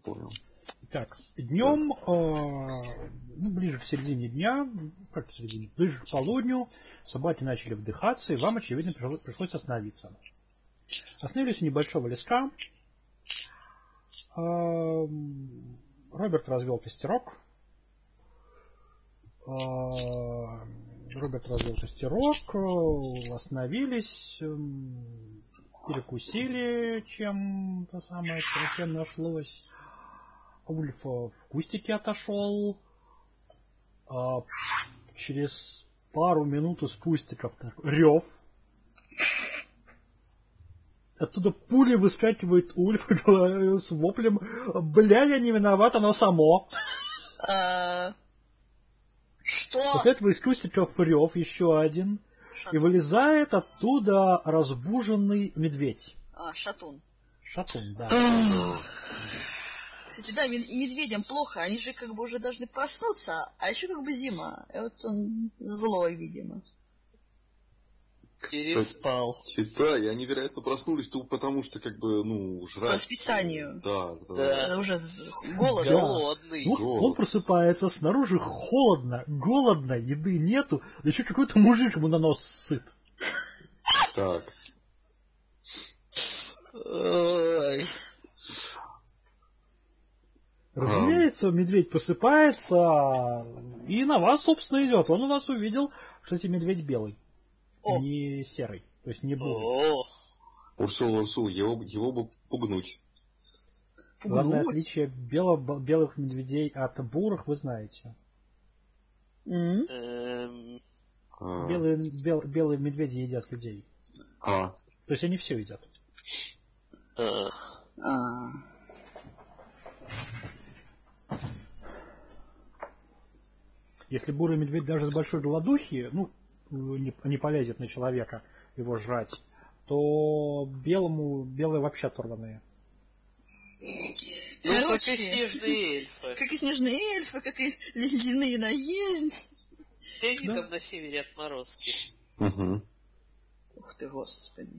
понял. Так, днем, ближе к середине дня, как к середине, ближе к полудню, собаки начали вдыхаться, и вам, очевидно, пришлось остановиться. Остановились у небольшого леска. Роберт развел костерок. Остановились, перекусили, чем нашлось. Ульф в кустике отошел. Через пару минут из кустиков рев. Оттуда пулей выскакивает Ульф с воплем: «Бля, я не виноват, оно само». Что? После этого из кустиков рев еще один. Шатун. И вылезает оттуда разбуженный медведь. Шатун. Шатун, да. Кстати, да, медведям плохо, они же как бы уже должны проснуться, а еще как бы зима. И вот он злой, видимо. Переспал. Да, и они, вероятно, проснулись потому, что как бы, жрать. По расписанию. Да. Уже голодный. Голодный. Он просыпается, снаружи холодно, голодно, еды нету, да еще какой-то мужик ему на нос сыт. Так. Ой. Разумеется, медведь просыпается и на вас, собственно, идет. Он у вас увидел, что эти медведь белый, не серый, то есть не бурый. Урсул, его бы пугнуть. Главное отличие белых медведей от бурых вы знаете. Белые медведи едят людей. То есть они все едят. Если бурый медведь даже с большой голодухи, не полезет на человека его жрать, то белые вообще оторванные. Как и снежные эльфы. Как и снежные эльфы, как и ледяные наездники. Все они там на севере отморозки. Угу. Ух ты, господи.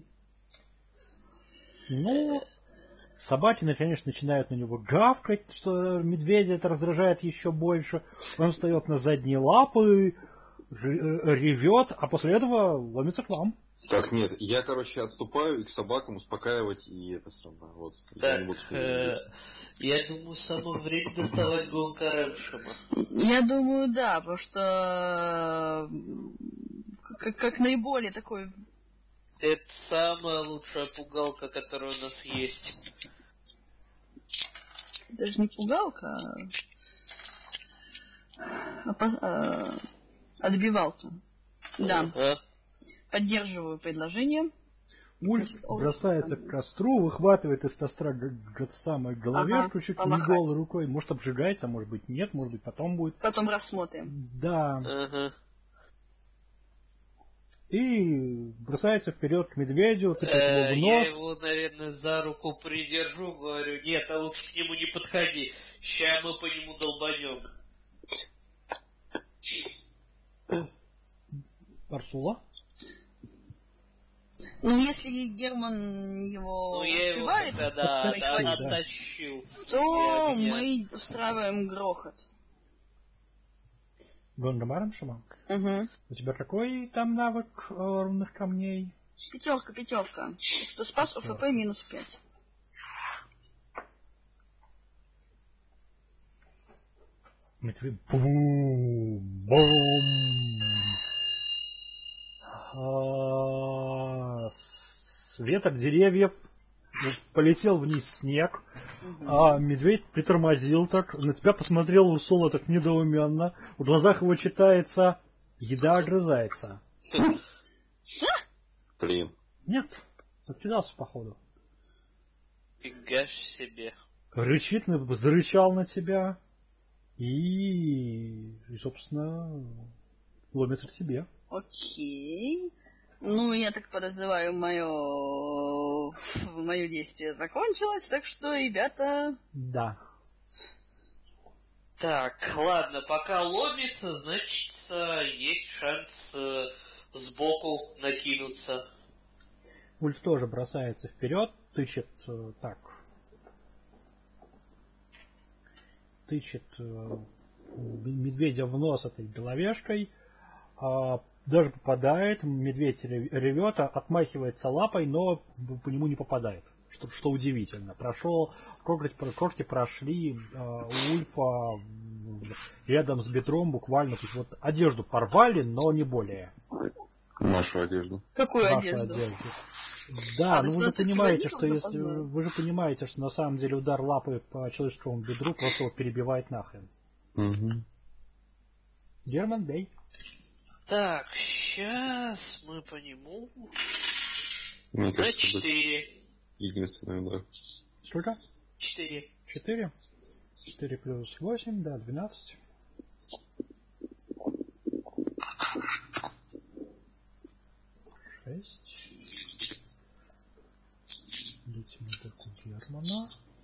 Собаки, конечно, начинают на него гавкать, что медведя это раздражает еще больше. Он встает на задние лапы, ревет, а после этого ломится к вам. Так, нет, я, отступаю и к собакам успокаивать, и это самое, вот. Так, я думаю, самое время доставать Гонка Рэмшема. Я думаю, да, потому что как наиболее такой... Это самая лучшая пугалка, которая у нас есть. Даже не пугалка, а отбивалка. Да. Поддерживаю предложение. Ульф бросается к костру, выхватывает из костра самое головешку, чуть ли не голой рукой. Может, обжигается, может быть, нет, может быть, потом будет. Потом рассмотрим. Да. И бросается вперед к медведю, тыкает его в нос. Я его, наверное, за руку придержу, говорю: нет, а лучше к нему не подходи. Ща мы по нему долбанем. Арсула? Если Герман его успевает, оттащил, то мы устраиваем грохот. Гонгом Рэмшема? Угу. У тебя какой там навык рунных камней? 5. Кто спас ОФП -5. С веток деревьев полетел вниз снег, а медведь притормозил так, на тебя посмотрел Урсула так недоуменно, в глазах его читается: еда огрызается. Блин. Нет, откидался походу. Фига себе. Рычит, зарычал на тебя и собственно, ломится к себе. Окей. Я так подозреваю, мое действие закончилось, так что, ребята... Да. Так, ладно, пока ломится, значит, есть шанс сбоку накинуться. Ульф тоже бросается вперед, тычет так. тычет медведя в нос этой головешкой, даже попадает, медведь ревет, отмахивается лапой, но по нему не попадает. Что удивительно. Когти прошли Ульфа рядом с бедром буквально, то есть вот одежду порвали, но не более. Нашу одежду. Какую Вашу одежду? Да, ну вы же возникла понимаете, что на самом деле удар лапы по человеческому бедру просто его перебивает нахрен. Угу. Герман, бей. Так, сейчас мы по нему. Мне На кажется, это 4. единственный удар. Сколько? 4. 4. 4 плюс 8, да, 12. 6. Дайте мне только Германа.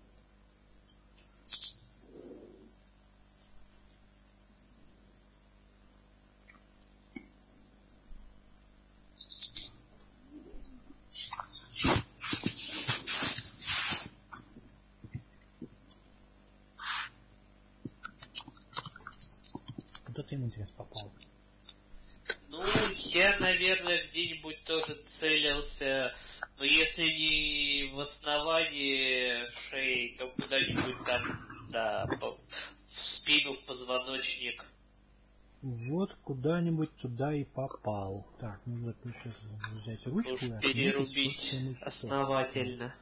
Куда ты ему, интересно, попал? Ну, я, наверное, где-нибудь тоже целился, но если не в основании шеи, то куда-нибудь там, да, в спину, в позвоночник. Вот куда-нибудь туда и попал. Так, нужно сейчас взять ручку Уж и отметить перерубить 47 часов. основательно.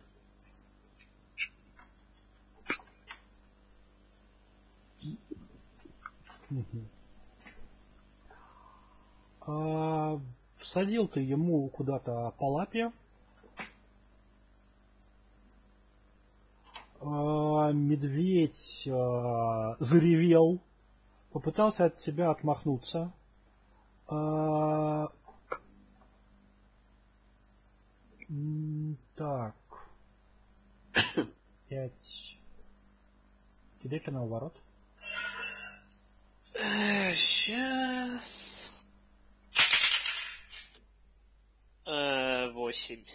Всадил ты ему куда-то по лапе. Медведь заревел, попытался от тебя отмахнуться. Так. 5. Кидай-ка на уворот. Сейчас. 8.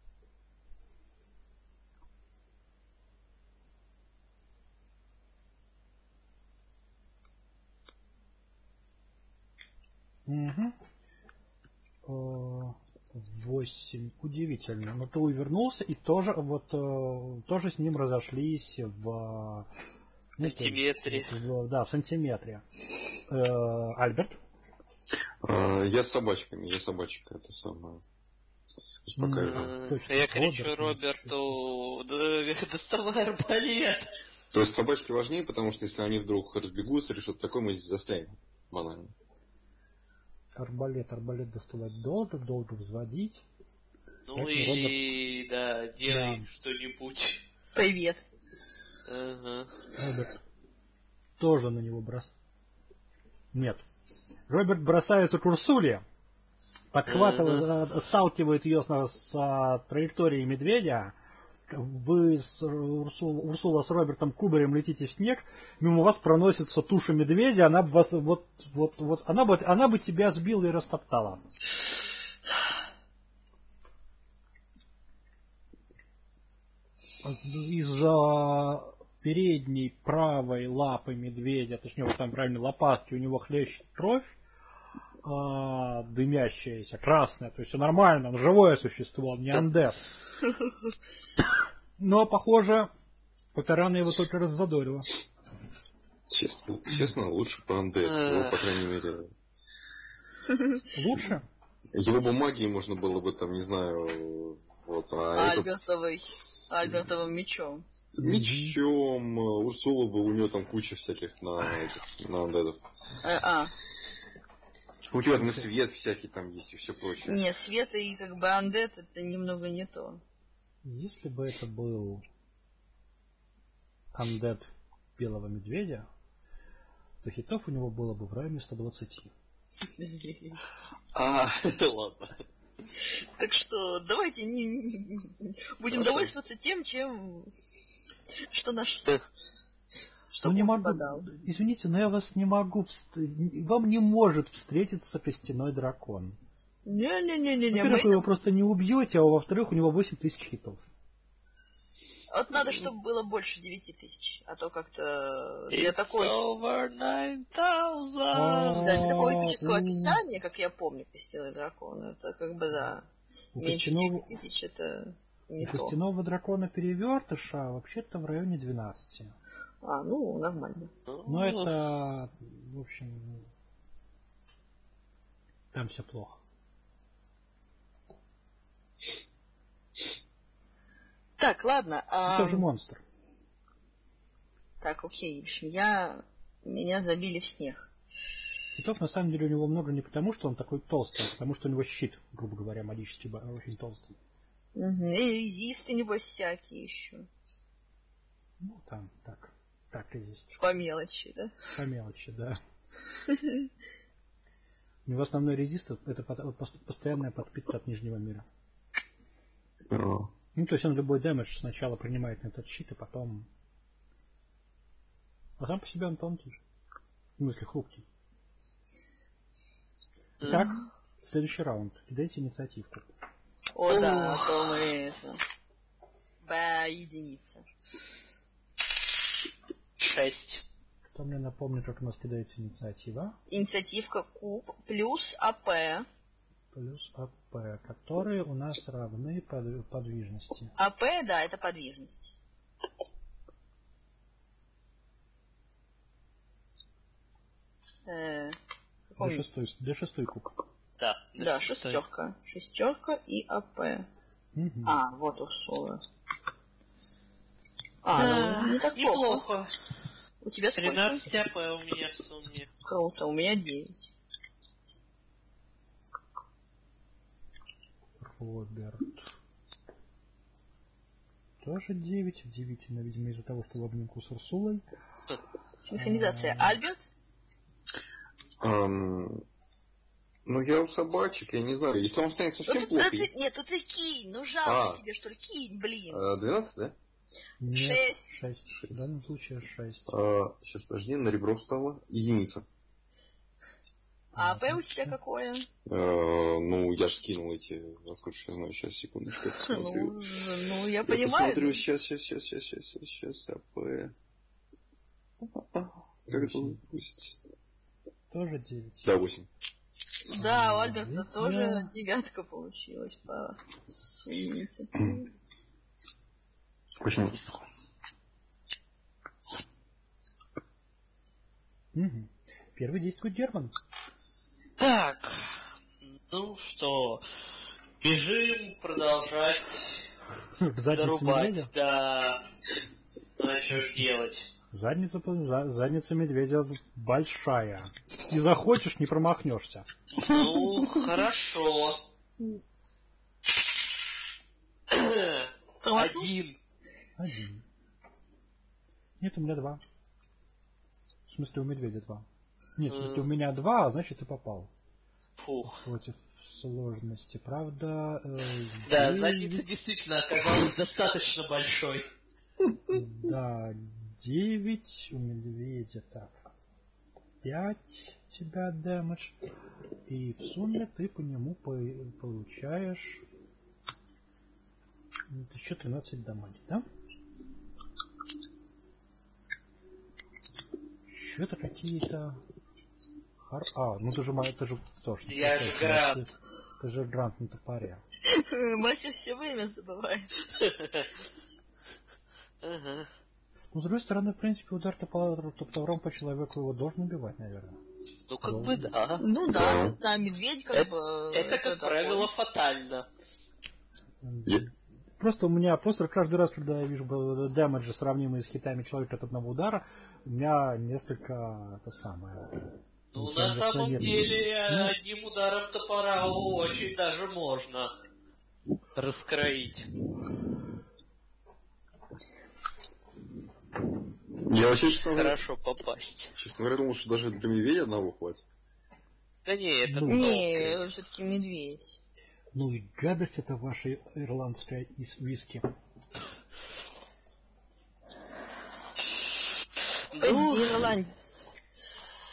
Угу. 8. Удивительно. Но ты увернулся и тоже тоже с ним разошлись в сантиметре. Да, в сантиметре. Альберт? Я с собачками, собачка, это самое. Успокаиваю. Точно. Я кричу Роберту, доставай арбалет. То есть собачки важнее, потому что если они вдруг разбегутся или что-то такое, мы здесь застрянем. Банально. Арбалет доставать долго взводить. Ну поэтому и Роберт... да, делай Да. что-нибудь. Привет. Ага. Роберт тоже на него бросает. Нет. Роберт бросается к Урсуле, подхватывает, отталкивает ее с траектории медведя. Вы Урсула с Робертом кубарем летите в снег, мимо вас проносится туша медведя, она бы вас она бы тебя сбила и растоптала. Из-за передней правой лапы медведя, точнее, вот там правильно лопатки, у него хлещет кровь, дымящаяся, красная, то есть все нормально, он живое существо, не андет. Но, похоже, эта рана его только раззадорила. Честно, лучше по андет. Его, по крайней мере... Лучше? Его бы магией можно было бы, там, не знаю... Вот, Альбертовым мечом. Мечом, Урсула бы, у него там куча всяких на андетов. У тебя там и свет всякий там есть и все прочее. Нет, свет и как бы андет это немного не то. Если бы это был андет белого медведя, то хитов у него было бы в районе 120. Ладно. Так что давайте будем довольствоваться тем, что наш... Ну не могу, извините, но я вас не могу, вам не может встретиться костяной дракон. Не-не-не-не. Во-первых, вы его просто не убьете, а во-вторых, у него 8000 хитов. Вот надо, чтобы было больше 9000, а то как-то для такой... over 9000. Да, для такого эпического описания, как я помню, Костяной дракон, это как бы, да, меньше 9000 это не то. У Костяного дракона перевертыша вообще-то в районе 12. Ну, нормально. Но это, в общем, там все плохо. Так, ладно. Это же монстр. Так, окей. В общем, меня забили в снег. Щитов на самом деле у него много не потому, что он такой толстый, а потому что у него щит, грубо говоря, магический, очень толстый. И резисты, небось, всякие еще. Ну, там, так и есть. По мелочи, да? По мелочи, да. У него основной резист — это постоянная подпитка от Нижнего мира. Ну, то есть он любой дэмэдж сначала принимает на этот щит, а потом... А сам по себе он тонкий. В смысле, хрупкий. Итак, следующий раунд. Кидайте инициативку. О, да, а то мы это... единица. 6. Кто мне напомнит, как у нас кидается инициатива? Инициативка куб плюс АП. Плюс АП, которые у нас равны подвижности. АП, да, это подвижность. D6 куб. Да. Да, шестерка. Шестерка и АП. Угу. Вот Урсула. Ну, не так неплохо. У тебя сколько? 13 АП у меня в сумме. Круто, у меня 9. Роберт. Тоже 9. Удивительно, видимо, из-за того, что в обнимку с Урсулой. Синхронизация. Альберт? Ну, я у собачек, я не знаю. Если он станет совсем плохо... Нет, тут и кинь. Ну, жалко тебе, что ли. Кинь, блин. 12, да? Нет, 6. В данном случае 6. Сейчас, подожди, на ребро встала. Единица. А АП у тебя какое? Ну, я же скинул эти... Откуда я знаю, сейчас, секундочку, я посмотрю. Ну, я понимаю. Посмотрю, сейчас, АП... Как это высится? Тоже 9. Да, 8. Да, у Альберта тоже 9 получилась по сумме инициативы. Почему? Угу. Первый действует Герман. Так, ну что, бежим продолжать дорубать, да. Ну а что ж делать? Задница медведя большая. И захочешь, не промахнешься. Ну, хорошо. 1. Нет, у меня 2. В смысле, у медведя 2. Нет, в смысле, у меня 2, а значит, ты попал. Фух. Против сложности. Правда... Да, задница действительно оказалась достаточно большой. Да, 9 у медведя, так. 5 у тебя дэмэдж. И в сумме ты по нему получаешь еще 13 дамаги, да? Что-то какие-то... ну ты же тоже. Я же Грант. Ты же Грант на топоре. Мастер все время забывает. Ну, с другой стороны, в принципе, удар топором по человеку его должен убивать, наверное. Ну, как бы да. Ну да, медведь как бы... Это, как правило, фатально. Просто у меня, каждый раз, когда я вижу дэмэджи, сравнимые с хитами человека от одного удара, у меня несколько это самое... Ну, на самом деле, одним ударом топора очень даже можно раскроить. Я вообще, хорошо попасть. Честно говоря, думал, что даже для медведя одного хватит. Да не, это не, все-таки медведь. Ну и гадость это ваша ирландская виски. Ирландец.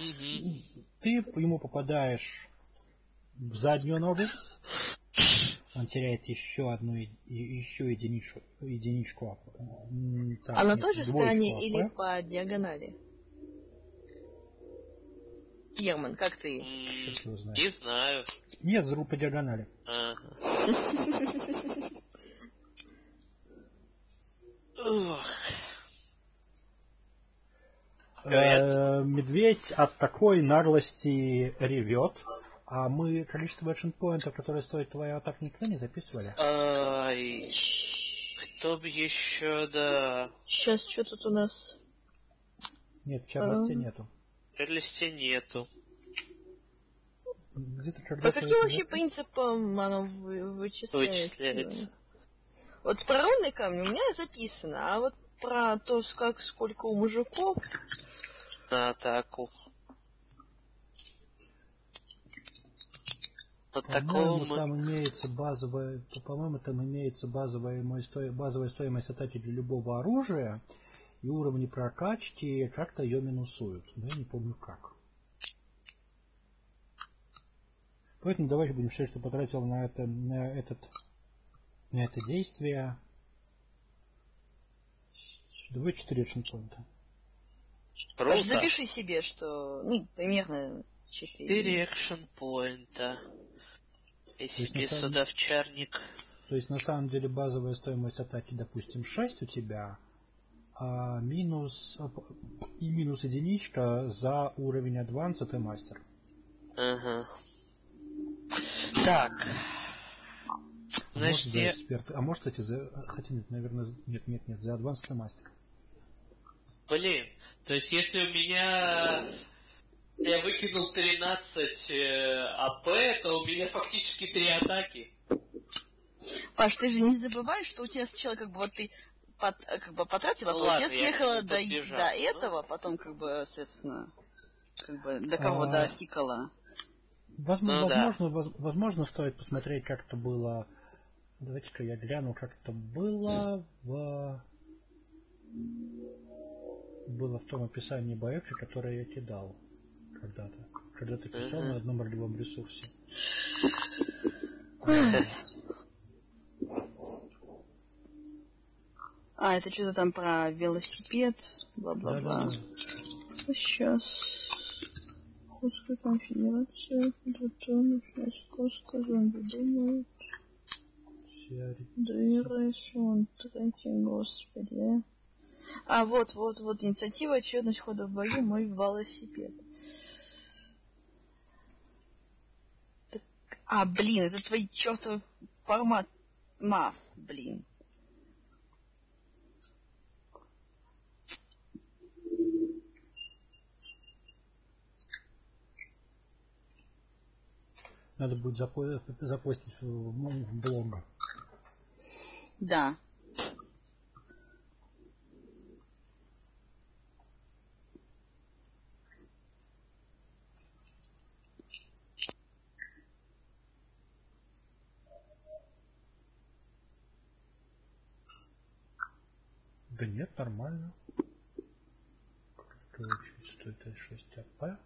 Ты ему попадаешь в заднюю ногу. Он теряет еще единичку АП. Так, на той же стороне или по диагонали? Герман, как ты? Не знаю. Нет, по диагонали. Медведь от такой наглости ревет. А мы количество экшн-поинтов, которые стоит твоя атака, никогда не записывали? Ай, кто бы еще, да. Сейчас что тут у нас? Нет, в чарлисте нету. В чарлисте нету. По каким вообще принципам оно вычисляется? Вот про рунный камень у меня записано, а вот про то, сколько у мужиков... На атаку. По-моему, там имеется базовая стоимость атаки для любого оружия, и уровни прокачки как-то ее минусуют. Но я не помню как. Поэтому давайте будем считать, что потратил на это действие 4 экшн-поинта. Запиши себе, что примерно 4 экшн-поинта. Если сюда в чарник. То есть на самом деле базовая стоимость атаки, допустим, 6 у тебя, а минус единичка за уровень Advanced и мастер. Ага. Так. Значит, за эксперт. А может, кстати, хотя нет, наверное, нет, за Advanced и мастер. Блин, то есть если у меня... Я выкинул 13 АП, то у меня фактически 3 атаки. Паш, ты же не забываешь, что у тебя сначала ты потратила, у тебя съехала до этого, потом соответственно, до кого дохикала. Возможно, стоит посмотреть, как это было. Давайте-ка я гляну, как это было в том описании боевки, которое я кидал когда-то. Когда ты писал на одном ролевом ресурсе. Это что-то там про велосипед, бла-бла-бла. Сейчас. Худская конфедерация, думают. Дырайсон, третий, господи. Вот, инициатива, очередность хода в бою, мой велосипед. Блин, это твой чертов формат МАФ, блин. Надо будет запостить в блог. Да. Да нет, нормально. Что это 6 АП?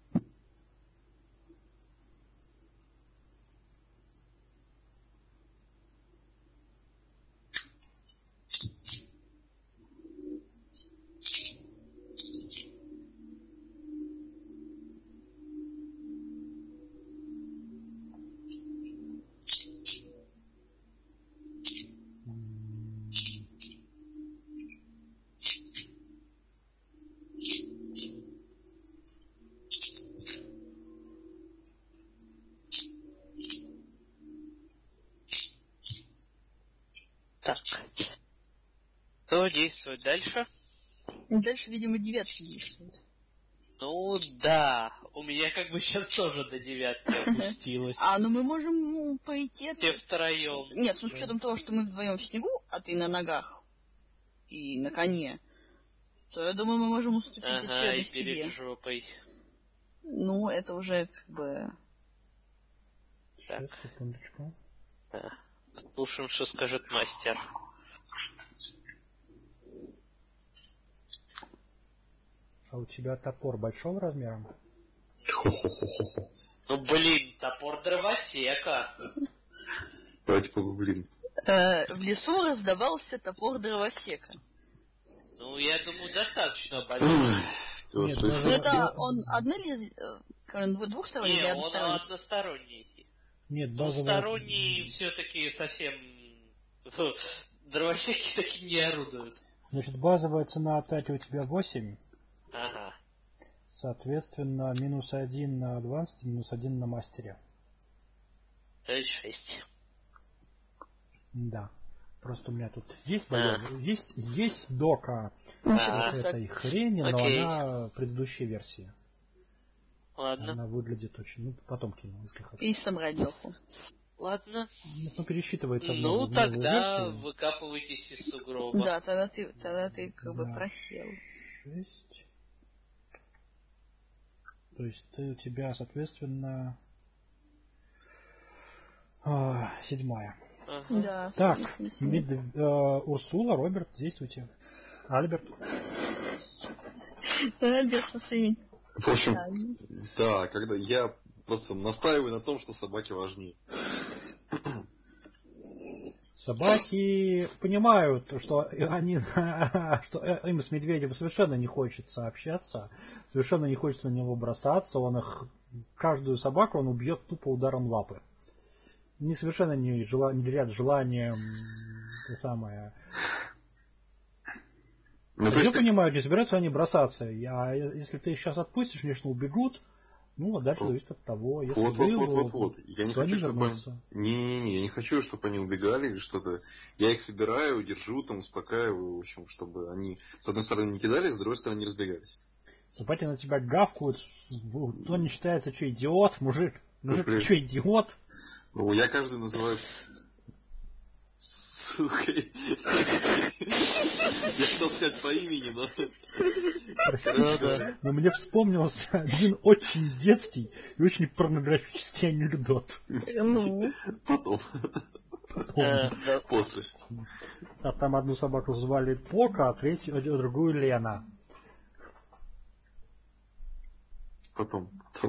Так. Кто действует дальше? Дальше, видимо, 9 действует. Ну да, у меня сейчас тоже до 9 опустилось. Мы можем пойти... Все втроем. Нет, с учетом того, что мы вдвоем в снегу, а ты на ногах и на коне, то я думаю, мы можем уступить очередность тебе. Перед жопой. Это уже Так. Секундочку. Да. Послушаем, что скажет мастер. А у тебя топор большого размера? Топор дровосека. Давайте погуглим. В лесу раздавался топор дровосека. Ну, я думаю, достаточно большой. Это он двухсторонний или односторонний? Не, он односторонний. Нет, двусторонний все-таки совсем... Дровосеки таки не орудуют. Значит, базовая цена атаки у тебя 8. Ага. Соответственно, -1 на Advanced, -1 на мастере. То есть 6. Да. Просто у меня тут есть есть дока этой хрени, но она предыдущей версии. Ладно. Она выглядит очень... Ну, потом кину, если хотите. И самородёху. Ладно. Ну, пересчитывается в новую тогда версию. выкапывайтесь из сугроба. Да, тогда ты как бы просел. 6. То есть у тебя, соответственно, 7-я. Ага. Да, так, Урсула, Роберт, действуйте. Альберт. Альберт, повтори. В общем, да, когда я просто настаиваю на том, что собаки важнее. Собаки понимают, что что им с медведем совершенно не хочется общаться, совершенно не хочется на него бросаться, каждую собаку он убьет тупо ударом лапы. Совершенно не горят желанием это самое. Я понимаю, не собираются они бросаться. Если ты их сейчас отпустишь, конечно, убегут. Ну, а дальше зависит от того, если вот. Я не хочу, чтобы они... Не, я не хочу, чтобы они убегали или что-то. Я их собираю, держу, там, успокаиваю, в общем, чтобы они с одной стороны не кидались, с другой стороны не разбегались. Собаки на тебя гавкают, кто не считается, что идиот, мужик, ты что, идиот? Ну, я каждый называю сукой. Я хотел сказать по имени, но... Но мне вспомнился один очень детский и очень порнографический анекдот. Ну. Потом. После. А там одну собаку звали Пока, а другую Лена. Потом.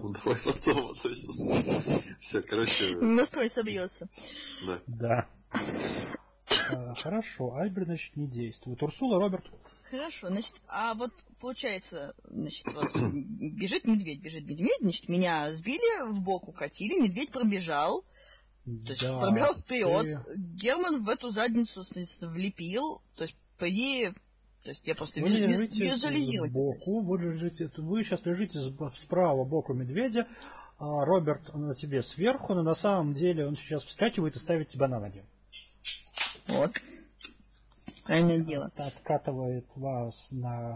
Все, короче... Настрой собьется. Да. Хорошо, Альберт, значит, не действует. Урсула, Роберт. Хорошо, значит, а вот получается, значит, вот бежит медведь, значит, меня сбили, в бок укатили, медведь пробежал, то есть пробежал вперед, Герман в эту задницу, соответственно, влепил, то есть, по идее, то есть я просто визуализирую. Вы сейчас лежите справа боку медведя, а Роберт на тебе сверху, но на самом деле он сейчас вскакивает и ставит тебя на ноги. Вот. Правильное дело. Откатывает вас на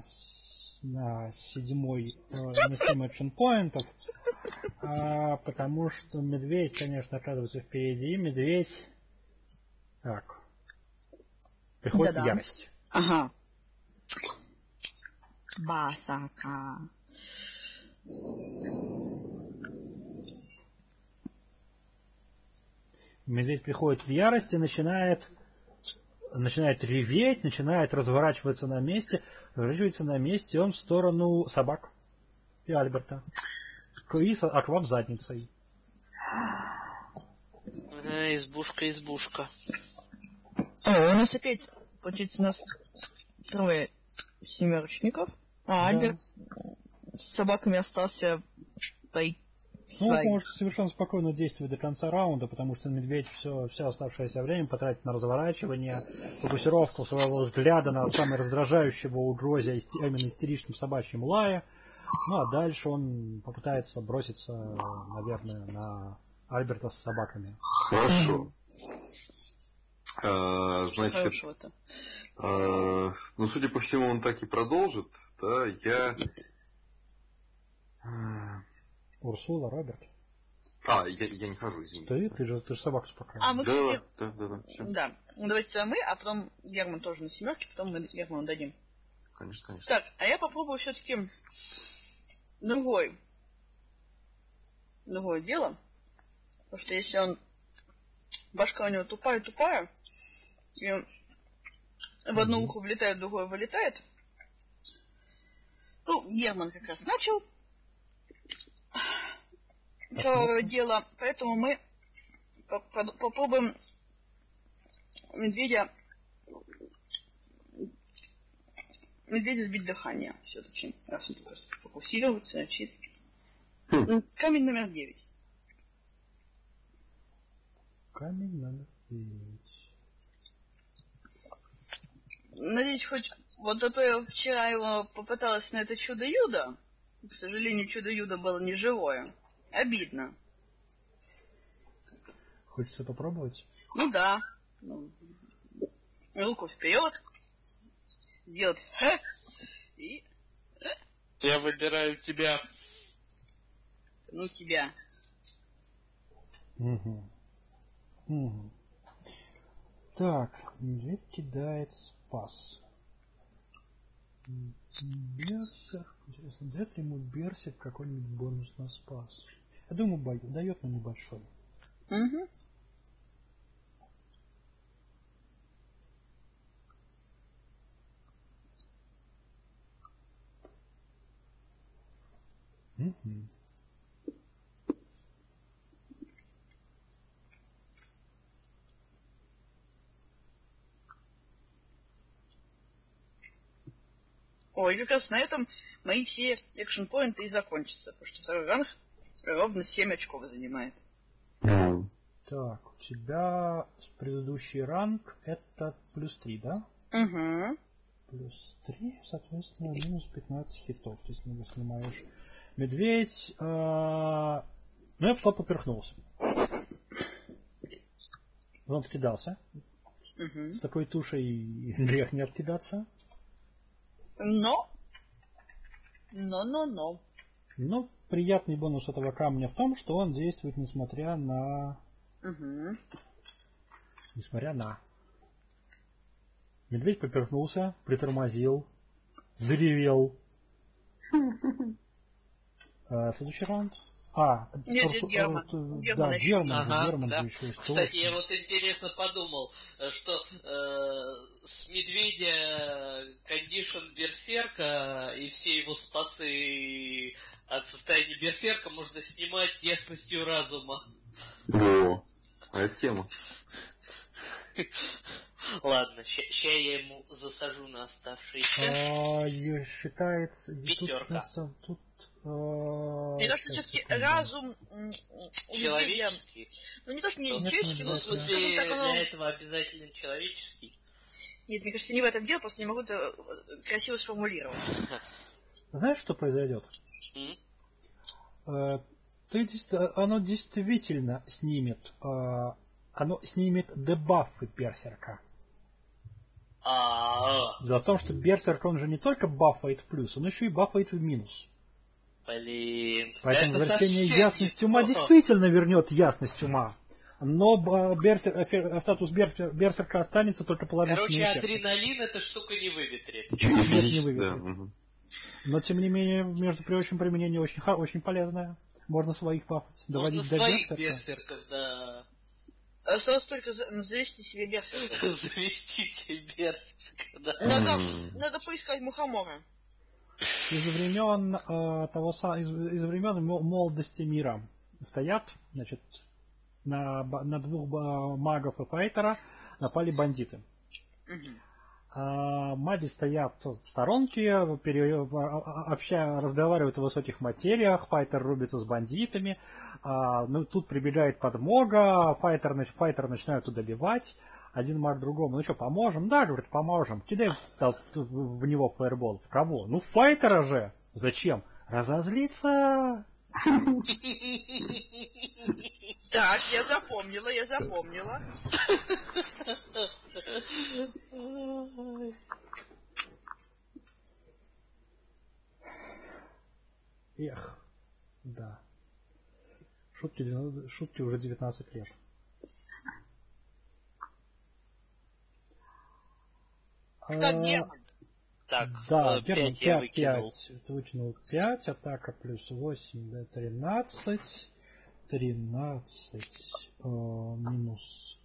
7 action поинтов, потому что медведь, конечно, оказывается впереди. Медведь приходит в ярость. Ага. Басака. Медведь приходит в ярость и начинает реветь, начинает разворачиваться на месте, он в сторону собак и Альберта. И к вам задницей. Избушка. У нас опять, получается, у нас 3 семерочников, а Альберт с собаками остался он может совершенно спокойно действовать до конца раунда, потому что медведь все оставшееся время потратит на разворачивание, фокусировку своего взгляда на самый раздражающего угрозе, именно истеричном собачьем лае. Ну а дальше он попытается броситься, наверное, на Альберта с собаками. Хорошо. Значит, ну, судя по всему, он так и продолжит. Да, я... Урсула, Роберт. Я не хожу, извините. Ты же собаку успокаиваешь. Да. Да. Ну, давайте мы, а потом Герман тоже на 7, потом мы Герману дадим. Конечно. Так, а я попробую все-таки другое дело. Потому что если он... Башка у него тупая, и в одно ухо влетает, в другое вылетает. Ну, Герман как раз начал дело, поэтому мы попробуем медведя сбить дыхание все-таки. Раз он просто фокусируется, значит. Камень номер 9. Камень номер 9. Надеюсь, хоть вот а то я вчера его попыталась на это чудо-юдо. К сожалению, чудо-юдо было не живое. Обидно. Хочется попробовать? Ну да. Руку вперед. Сделать ха. И... Я выбираю тебя. Ну тебя. Угу. Угу. Так, медведь кидает спас. Берсерк. Интересно, дает ли ему берсерк какой-нибудь бонус на спас? Я думаю, дает, но небольшой. Угу. Угу. Ой, как раз на этом мои все экшн-поинты и закончатся. Потому что второй ранг ровно 7 очков занимает. Так, у тебя предыдущий ранг это плюс 3, да? Угу. Плюс 3, соответственно, минус 15 хитов. То есть ты снимаешь медведь. Ну, я поперхнулся. Он откидался. Угу. С такой тушей грех не откидаться. Но. Но приятный бонус этого камня в том, что он действует несмотря на... Угу. Несмотря на... Медведь поперхнулся, притормозил, заревел. Следующий раунд. Нет, Герман. Да, Герман да. же еще есть. Кстати, я вот интересно подумал, что с медведя кондишн берсерка и все его спасы от состояния берсерка можно снимать ясностью разума. О, это тема. Ладно, ща я ему засажу на оставшиеся. Считается... Пятерка. Тут... Мне кажется, все-таки разум человеческий. Ну не то, что не человеческий, но в смысле для этого обязательно человеческий. Нет, мне кажется, не в этом дело, просто не могу это красиво сформулировать. Знаешь, что произойдет? Оно действительно снимет. Оно снимет дебафы берсерка. Дело в том, что берсерк, он же не только бафает в плюс, он еще и бафает в минус. Блин. Поэтому возвращение ясности ума действительно вернет ясность ума. Но статус берсерка останется только положительный. Короче, адреналин эта штука не выветрит. Не выветрит. Да. Но тем не менее, между прочим, применение очень полезное. Можно своих бафать. Доводить до своих берсерков, да. Осталось только завести себе берсерка. Завести себе берсерка, да. Надо поискать мухомора. Из времен молодости мира стоят, значит, на двух магов и файтера напали бандиты. Маги стоят в сторонке, разговаривают о высоких материях, файтер рубится с бандитами, тут прибегает подмога, файтер начинают удалевать, один маг другому, ну что, поможем? Да, говорит, поможем. Кидай в него фаербол. В кого? Ну, файтера же. Зачем? Разозлиться. Так, я запомнила. Эх, да. Шутки уже 19 лет. Так, да, 5 я выкинул. Ты выкинул 5, атака плюс 8, да, 13. 13 минус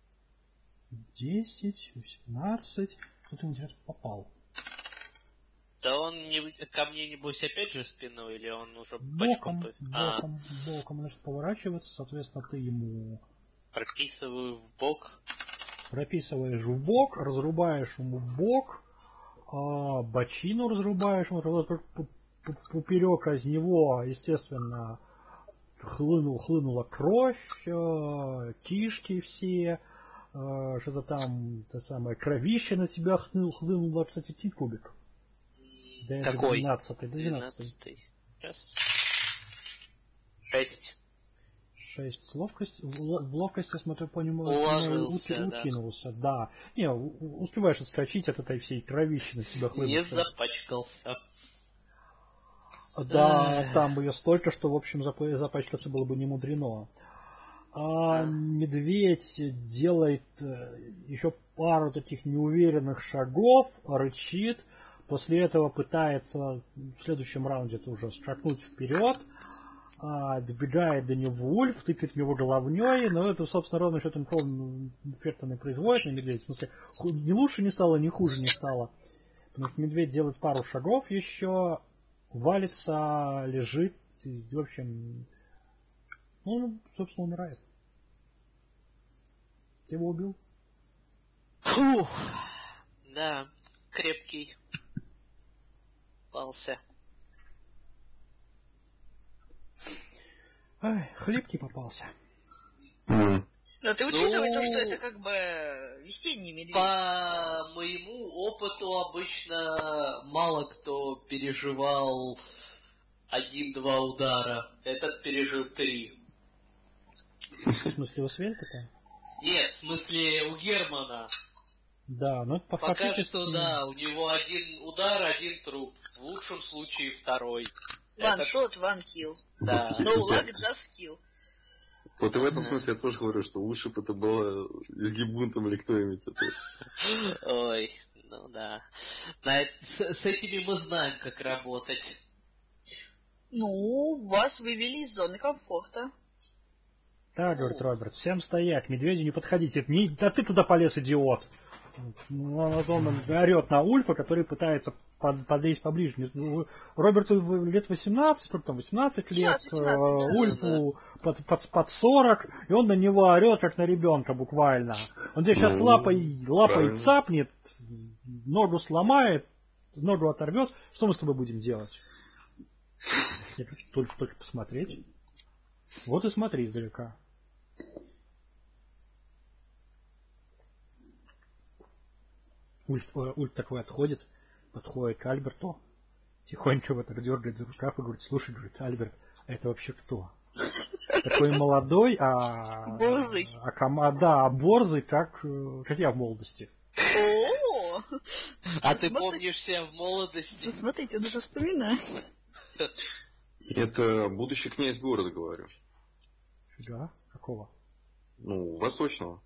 10, 18. Тут ему, интересно, попал. Да он ко мне, небось, опять же спиной, или он уже боком, значит, поворачивается, соответственно, ты ему... Прописываю в бок. прописываешь в бок, разрубаешь ему бок, бочину разрубаешь, поперек из него, естественно, хлынула кровь, кишки все, что-то там, то самое, кровище на тебя хлынуло, кстати, кинь кубик. Какой? 12. Сейчас. 6. 6. В ловкости, смотрю, по нему укинулся. Да. Не, успеваешь отскочить от этой всей кровищи на себя хлынувшей. Не запачкался. Да, там ее столько, что, в общем, запачкаться было бы не мудрено. Медведь делает еще пару таких неуверенных шагов, рычит. После этого пытается в следующем раунде уже скакнуть вперед. Добегает до него Ульф, тыкает в него головней, но это, собственно, ровно счетом эффекта не производит на медведя. В смысле, ни лучше не стало, ни хуже не стало. Потому что медведь делает пару шагов еще, валится, лежит, и, в общем, ну, собственно, умирает. Ты его убил? Фух, да, крепкий. Попался. Ай, хлипкий попался. Но ты учитывай то, что это как бы весенний медведь. По моему опыту обычно мало кто переживал 1-2 удара. Этот пережил 3. В смысле, у Свельта-то? Нет, в смысле у Германа. Да, но это пока что да, у него 1 удар, 1 труп. В лучшем случае 2. One shot, one kill. Да. No luck, just kill. Вот и в этом смысле я тоже говорю, что лучше бы это было с Гибунтом или кто-нибудь. Ой, ну да. С этими мы знаем, как работать. Ну, вас вывели из зоны комфорта. Да, говорит Роберт, всем стоять, медведю не подходите. Да ты туда полез, идиот. Он орет на Ульфа, который пытается подлезть поближе. Роберту лет 18, сколько там, 18 лет, 15, Ульфу под 40, и он на него орет, как на ребенка буквально. Он тебе сейчас лапой цапнет, ногу сломает, ногу оторвет. Что мы с тобой будем делать? Только посмотреть. Вот и смотри издалека. Ульф такой отходит, подходит к Альберту, тихонько вот так дергает за рукав и говорит: слушай, говорит, Альберт, а это вообще кто? Такой молодой, борзый. Да, борзый, как я в молодости. О! А ты помнишь себя в молодости? Смотрите, он уже вспоминает. Это будущий князь города, говорю. Да? Какого? Ну, восточного.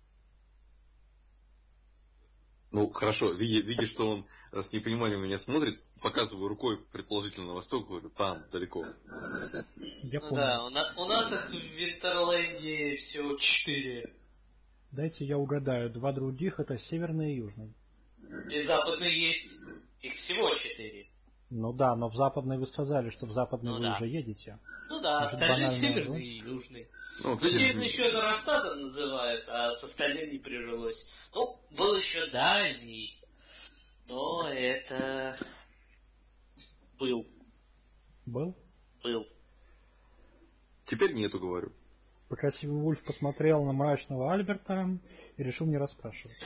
Ну, хорошо, видя, что он с непониманием меня смотрит, показываю рукой, предположительно, на восток, говорю, там, далеко. Я ну понял. Да, у нас их в Винтерленде всего 4. Дайте я угадаю, 2 других это северный и южный. И западный есть. Их всего 4. Ну да, но в западной вы сказали, что в западной вы да. уже едете. Ну да, остальные северный и южный. Ну, северный еще Доростатом называют, а с остальным не прижилось. Ну, был еще дальний. Но это... Был. Был? Был. Теперь нету, говорю. Красивый Вульф посмотрел на мрачного Альберта и решил не расспрашивать.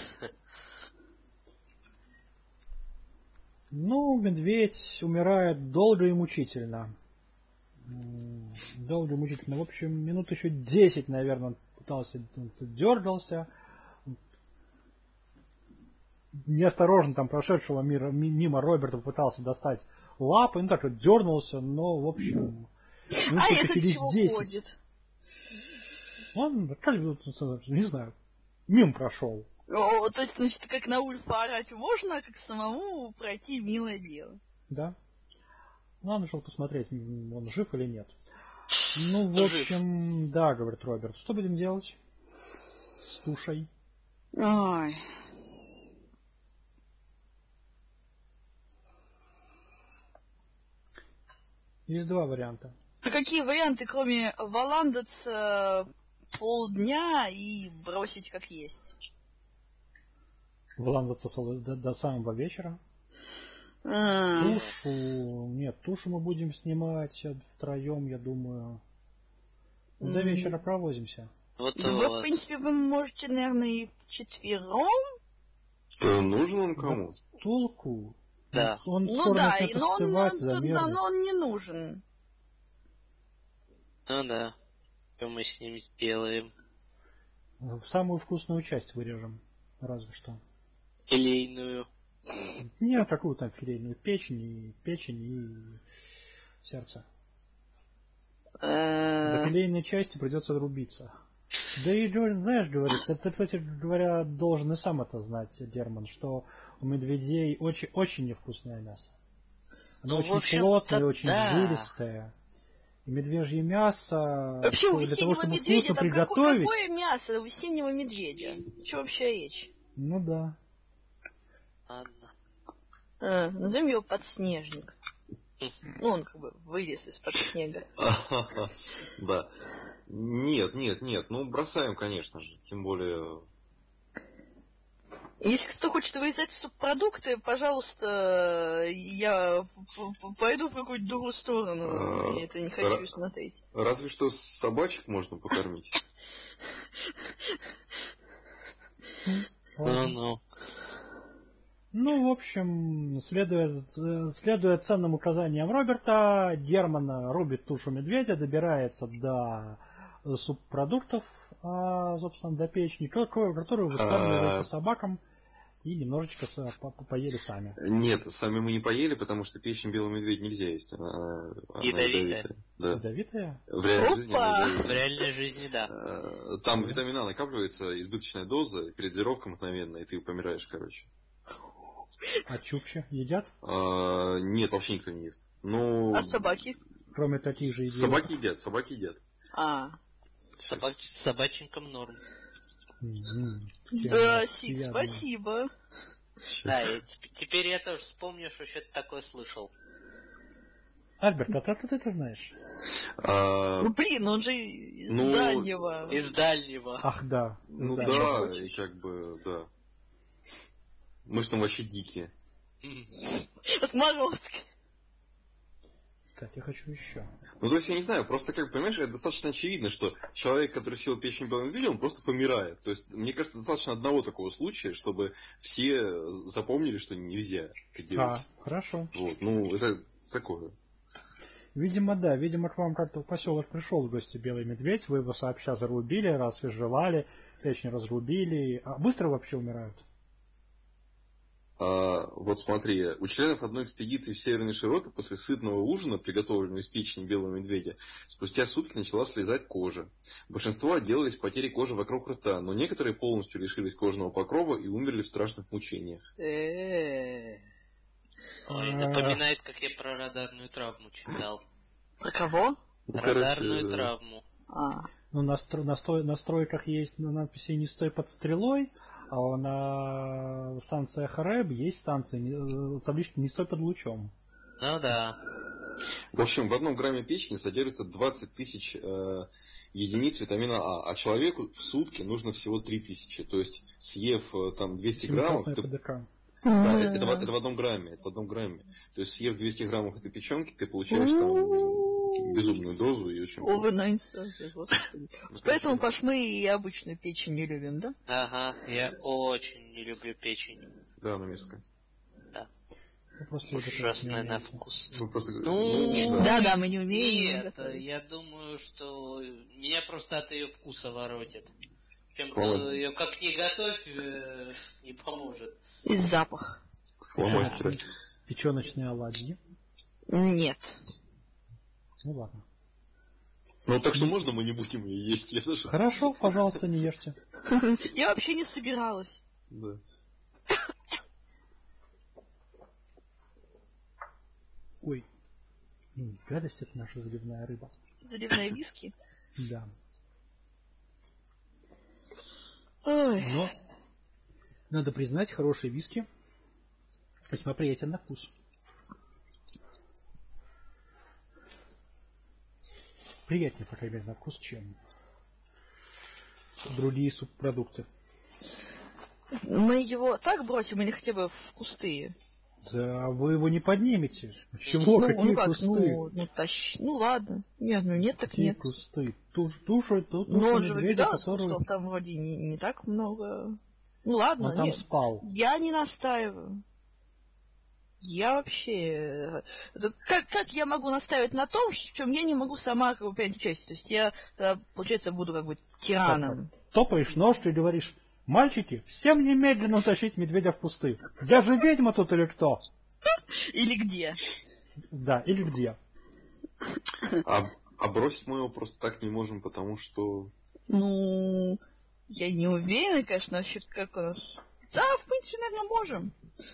Ну, медведь умирает долго и мучительно. Долго и мучительно. В общем, минут еще 10, наверное, он пытался, дергался. Неосторожно там прошедшего мимо Роберта пытался достать лапы. Ну так вот дернулся, но, в общем... если чего 10. Ходит? Он, не знаю, мимо прошел. О, то есть, значит, как на Ульфа орать можно, как самому пройти милое дело. Да. Надо решил посмотреть, он жив или нет. Ну, в общем, жив. Да, говорит Роберт. Что будем делать с тушей? Ой. Есть 2 варианта. А какие варианты, кроме валандаться полдня и бросить как есть? вламываться до самого вечера. Тушу мы будем снимать втроем, я думаю. До вечера провозимся. Вот, в принципе, вы можете, наверное, и вчетвером. Нужен он кому? Толку. Да. Он скоро начнет остывать, замерзнет. Но он не нужен. Ну да. Что мы с ним сделаем? Самую вкусную часть вырежем. Разве что. Филейную. Не, какую там филейную. Печень и сердце. До филейной части придется рубиться. Да и, знаешь, говорит, ты, кстати говоря, должен и сам это знать, Герман, что у медведей очень, очень невкусное мясо. Оно очень плотное, очень жилистое. И медвежье мясо... Вообще, у весеннего медведя там приготовить... какое мясо у весеннего медведя? О чем вообще речь? Ну да. Ладно. Назовем его подснежник. Ну, он как бы вылез из-под снега. Да. Нет. Ну, бросаем, конечно же. Тем более... Если кто хочет вырезать субпродукты, пожалуйста, я пойду в какую-то другую сторону. Я это не хочу смотреть. Разве что собачек можно покормить. Ну, в общем, следуя ценным указаниям Роберта, Герман рубит тушу медведя, добирается до субпродуктов, собственно, до печени, которую выставляется собакам, и немножечко поели сами. Нет, сами мы не поели, потому что печень белого медведя нельзя есть. Она ядовитая. Да. Ядовитая? В реальной жизни она ядовитая. В реальной жизни, да. Там витамина накапливается, избыточная доза, передозировка мгновенно, и ты помираешь, короче. А чукча едят? Нет, вообще никто не ест. Но... А собаки? Кроме таких же идиотов. Собаки едят. Собаченкам норм. Да, Сик, спасибо. Да, теперь я тоже вспомню, что что-то такое слышал. Альберт, а ты это знаешь? Блин, он же из дальнего. Из дальнего. Ах, да. Ну да, и как бы, да. Мы же там вообще дикие. Отморозки. Так, я хочу еще. Ну, то есть, я не знаю, просто, как понимаешь, это достаточно очевидно, что человек, который съел печень белого медведя, он просто помирает. То есть, мне кажется, достаточно одного такого случая, чтобы все запомнили, что нельзя это делать. Хорошо. Вот, ну, это такое. Видимо, да. Видимо, к вам как-то в поселок пришел в гости белый медведь, вы его сообща зарубили, освежевали, печень разрубили. А быстро вообще умирают? Вот смотри, у членов одной экспедиции в северные широты после сытного ужина, приготовленного из печени белого медведя, спустя сутки начала слезать кожа. Большинство отделались потерей кожи вокруг рта, но некоторые полностью лишились кожного покрова и умерли в страшных мучениях. Ой, напоминает, как я про радарную травму читал. Про кого? Радарную травму. Ну, на стройках есть надписи «Не стой под стрелой», а на станциях РЭБ есть табличка «Не стой под лучом». Ну да. В общем, в 1 грамме печени содержится 20 тысяч единиц витамина А, а человеку в сутки нужно всего 3000. То есть, съев там 200 граммов... Да, это в 1 грамме. Это в 1 грамме. То есть, съев 200 граммов этой печенки, ты получаешь там безумную дозу и очень... Поэтому Паш, мы и обычную печень не любим, да? Ага, я очень не люблю печень. Да, она мерзкая. Да. Ужасная на вкус. Да, мы не умеем. Нет, я думаю, что меня просто от ее вкуса воротит. Чем-то ее как не готовь, не поможет. И запах. Печеночные оладьи? Нет. Ну ладно. Ну так что можно мы не будем ее есть? Я даже... Хорошо, пожалуйста, не ешьте. Я вообще не собиралась. Да. Ой. Гадость, это наша заливная рыба. Заливная виски? Да. Ой. Но, надо признать, хорошие виски весьма приятен на вкус. Приятнее, по крайней мере, на вкус, чем другие субпродукты. Мы его так бросим или хотя бы в кусты? Да вы его не поднимете. Чего? Какие кусты? Ну ладно. Нет, так какие нет. Какие кусты? Туша Но он же медведя, выбегал из кустов, там вроде не так много. Ну ладно, он там спал. Я не настаиваю. Я вообще... Как я могу настаивать на том, в чем я не могу сама принять участие? То есть я, получается, буду тираном. Так, топаешь нож и говоришь: мальчики, всем немедленно утащить медведя в кусты. Я же ведьма тут или кто? Или где? Да, или где. А бросить мы его просто так не можем, потому что... Ну, я не уверена, конечно, вообще, как у нас... Да, в принципе, наверное, можем.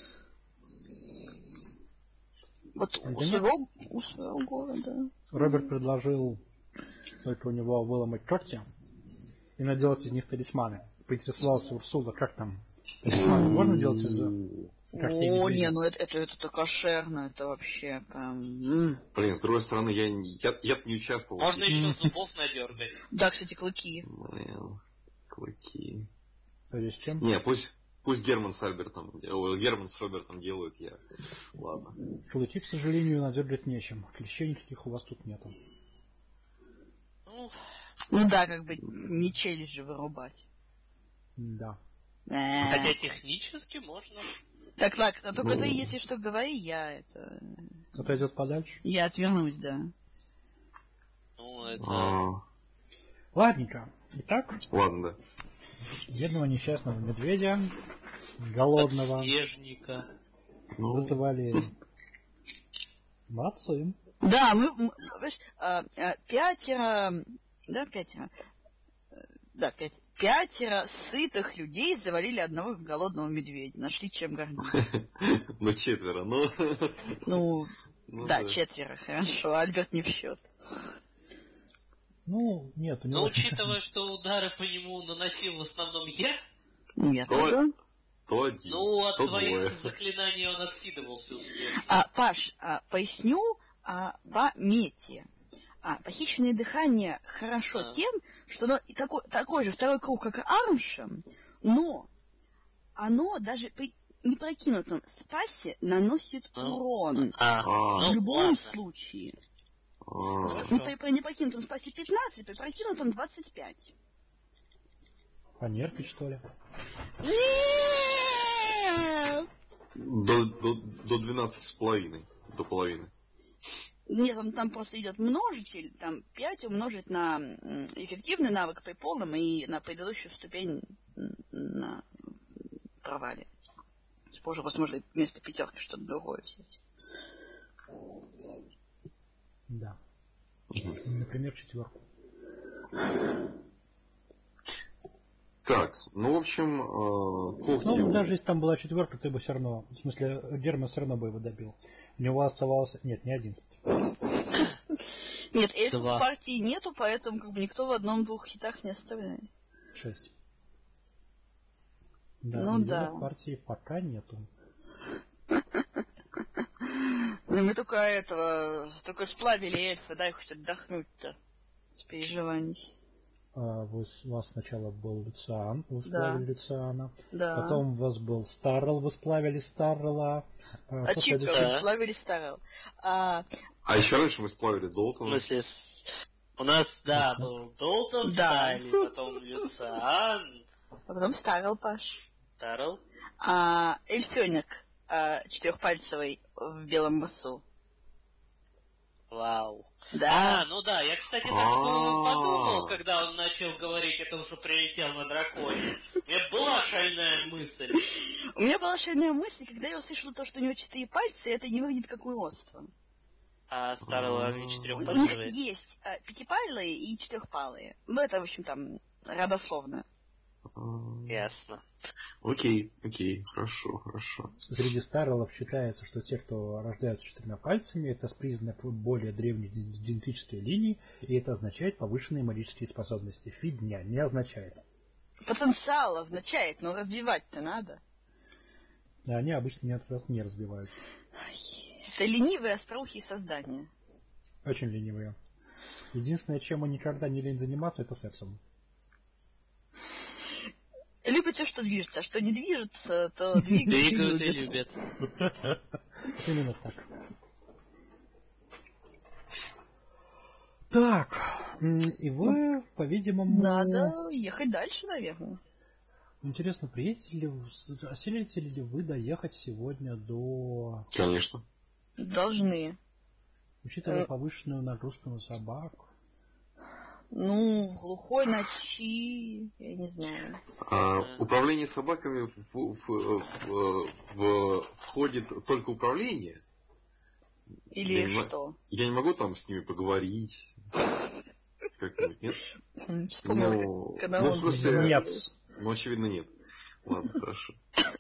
Вот у своего города. Роберт предложил только у него выломать когти и наделать из них талисманы. Поинтересовался Урсула, как там талисманы можно делать из когтей медведя? О, не, ну это кошерно, это вообще прям... Блин, с другой стороны, я не участвовал. Можно еще зубов надергать. Да, кстати, клыки. Блин, клыки. С чем? Не, пусть Герман с Робертом делают, я... Ладно. Клыки, к сожалению, надергать нечем. Клещей никаких у вас тут нету. Ну да, не челюсть же вырубать. Да. Хотя технически можно. Так, ладно, только ты, если что, говори, я это... Отойдет подальше? Я отвернусь, да. Ну, это... Ладненько. Итак. Ладно, да. Бедного несчастного медведя, голодного, подснежника вызывали молодцы. Да, мы пятеро сытых людей завалили одного голодного медведя. Нашли чем гордиться. Ну, четверо, ну... Ну, да, четверо, хорошо. Альберт не в счет. Ну, нет, у него... Но учитывая, что удары по нему наносил в основном я... Ну, я тоже. То один, ну, от то твоих двое. заклинаний он откидывался успешно. Паш, поясню по мете. Похищенное дыхание хорошо тем, что оно такой же второй круг, как и Армшем, но оно даже при непрокинутом спасе наносит урон. В любом случае. При непрокинутом спасе 15, при прокинутом 25. Понерпить, что ли? До 12,5. До половины. Нет, там просто идет множитель, там 5 умножить на эффективный навык при полном и на предыдущую ступень на провале. Позже просто можно вместо пятерки что-то другое взять. Да. Например, 4. Так, ну, в общем, когти... Ну, даже если там была 4, ты бы все равно... В смысле, Герман все равно бы его добил. У него оставалось... Нет, не 11. Нет, эльфов в партии нету, поэтому никто в одном-двух хитах не оставляет. 6. Да, ну да. В партии пока нету. Ну мы только сплавили эльфа, дай хоть отдохнуть-то с переживаний. У вас сначала был Люциан, вы сплавили Люциана. Да. Потом у вас был Старрелл, вы сплавили Старрелла. Чипка, вы сплавили Старрелл. А еще раньше мы сплавили Долтона. У нас, был Долтон, сплавили, потом Люциан. А потом Старрелл, Паш. Старрелл. Эльфёник четырехпальцевый в белом басу. Вау. Да. Ну да, я, кстати, так подумал, когда он начал говорить, это уже прилетел на драконе. У меня была шальная мысль. У меня была шальная мысль, когда я услышала то, что у него 4 пальца, и это не выглядит как уродство. А Старрелл они У 4-пальцевые? них есть 5-палые и 4-палые. Ну, это, в общем, там, родословно. Ясно. Окей, хорошо. Среди Старреллов считается, что те, кто рождаются 4 пальцами, это признак более древней генетической линии, и это означает повышенные магические способности. Фигня не означает. Потенциал означает, но развивать-то надо. А они обычно не развивают. Это ленивые остроухие создания. Очень ленивые. Единственное, чем мы никогда не лень заниматься, это сексом. Любят любят все, что движется, а что не движется, то двигают и любят. Именно так. Так, и вы, по-видимому... Надо ехать дальше, наверное. Интересно, осилите ли вы доехать сегодня до... Конечно. Должны. Учитывая повышенную нагрузку на собак. Ну, в глухой ночи, я не знаю. Управление собаками входит только управление? Или что? Я не могу там с ними поговорить. Как-нибудь, нет? Вспомнил, когда в смысле... Нет. Ну, очевидно, нет. Ладно, хорошо.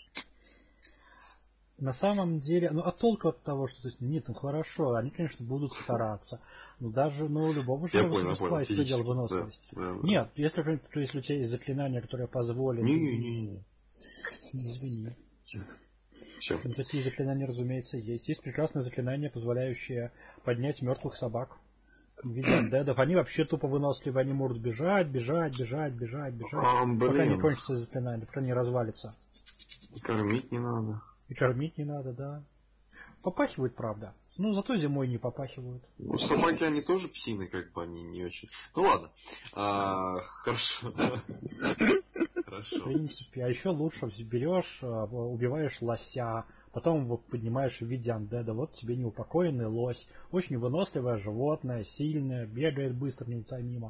На самом деле, а толку от того, что нет, хорошо, они, конечно, будут стараться. Но даже, у любого живого существа есть предел выносливости. Да. Нет, если у тебя есть заклинание, которое позволит... Не. Извини. Все. Такие заклинания, разумеется, есть. Есть прекрасное заклинание, позволяющее поднять мертвых собак в виде андедов. Они вообще тупо выносливы, они могут бежать, пока не кончится заклинание, пока не развалится. И кормить не надо. И кормить не надо, да. Попахивают, правда. Зато зимой не попахивают. Собаки, они тоже псины, они не очень. Ну ладно. Хорошо. Хорошо. В принципе, а еще лучше берешь, убиваешь лося, потом его поднимаешь в виде андеда. Вот тебе неупокоенный лось. Очень выносливое животное, сильное, бегает быстро, неутомимо.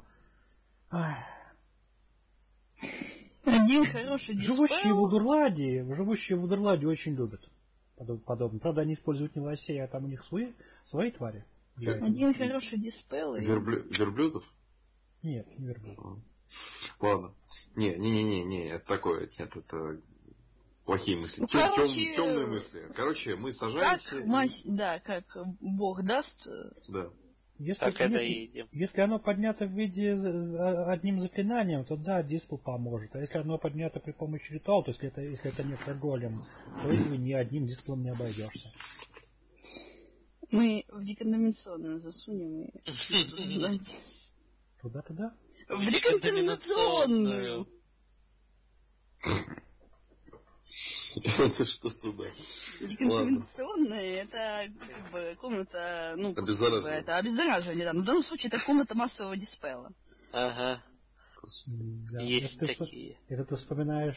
Один хороший диспел. Живущие в Удерладе очень любят подобное. Правда, они используют не лосей, а там у них свои твари. Один хороший диспел. Верблюдов? Нет, не верблюдов. Ладно. Не, это такое. Нет, это плохие мысли. Темные мысли. Короче, мы сажаемся. Как Бог даст. Да. Если оно поднято в виде одним заклинанием, то да, диспел поможет. А если оно поднято при помощи ритуала, то если это некроголем, то ни одним диспелом не обойдешься. Мы в деконтаминационную засунем и знать. Куда? В деконтаминационную! Это что туда? Деконтаминационная, это комната, обеззараживание. Это обеззараживание, да. Но в данном случае это комната массового диспела. Ага. Да. Есть такие. Это ты вспоминаешь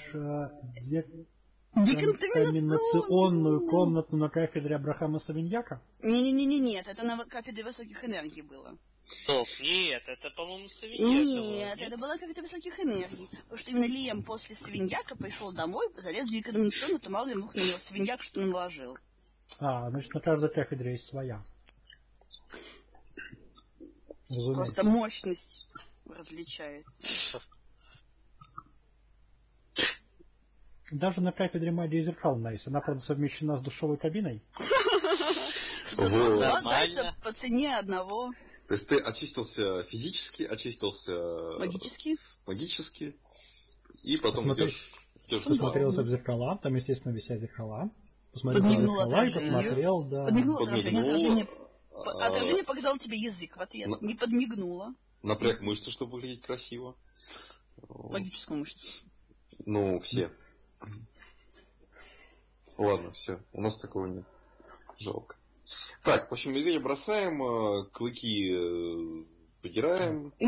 деконтаминационную комнату на кафедре Абрахама Савиньяка? Нет, это на кафедре высоких энергий было. Стоп, нет, это, по-моему, Савиньяк. Нет, это была кафедра высоких энергий. Потому что именно Лиам после Савиньяка пришел домой, залез в деконтаминационную, то мало ли мог на него Савиньяк что наложил. Значит, на каждой кафедре есть своя. Разумеется. Просто мощность различается. Даже на кафедре магии зеркал есть. Она, правда, совмещена с душевой кабиной. Два зайца по цене одного. То есть ты очистился физически, очистился магически, и потом идешь. Посмотрелся в зеркала, там, естественно, висят зеркала. Посмотрел в зеркала и посмотрел, да. Подмигнул отражение. Отражение показало тебе язык в ответ. Не подмигнуло. Напряг мышцы, чтобы выглядеть красиво. Логическую мышцу. Все. Ладно, все. У нас такого нет. Жалко. Так, в общем, медведя бросаем, клыки подираем.